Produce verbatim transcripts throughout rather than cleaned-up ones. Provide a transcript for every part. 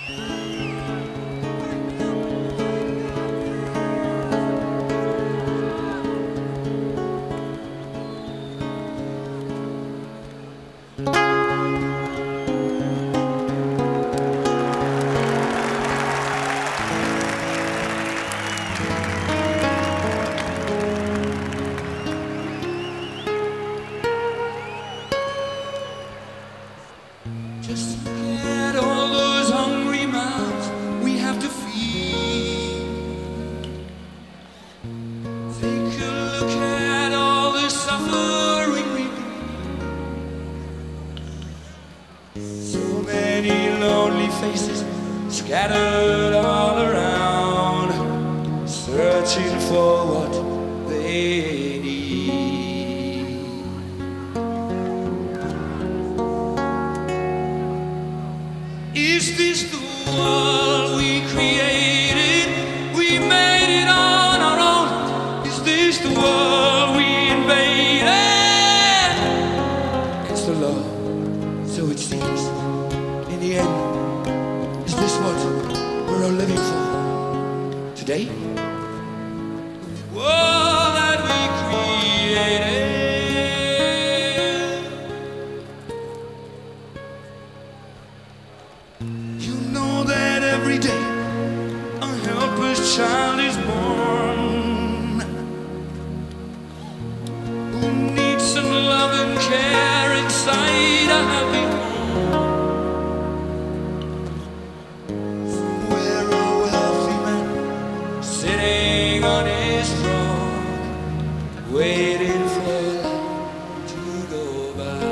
Just look at all those hungry mouths we have to feed. Take a look at all the suffering we do. So many lonely faces scattered all around, searching for what they need. Is this the world we created? We made it on our own. Is this the world we invaded? It's the law, so it seems. In the end, is this what we're all living for today? World that we created. You know that every day a helpless child is born, who needs some love and care inside a happy home. Somewhere a wealthy man sitting on his throne, waiting for life to go by.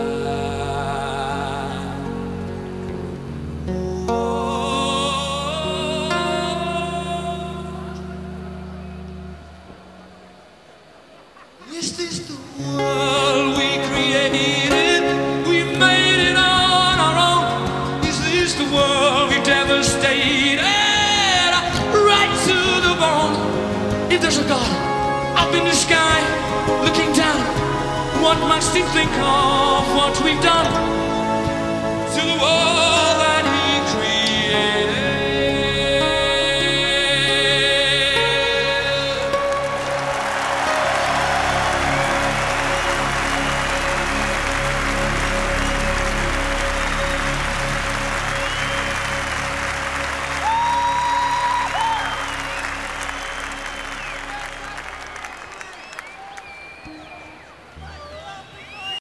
Is this the world we created? We made it on our own. Is this the world we devastated? Right to the bone. If there's a God up in the sky looking down, what must he think of what we've done to the world?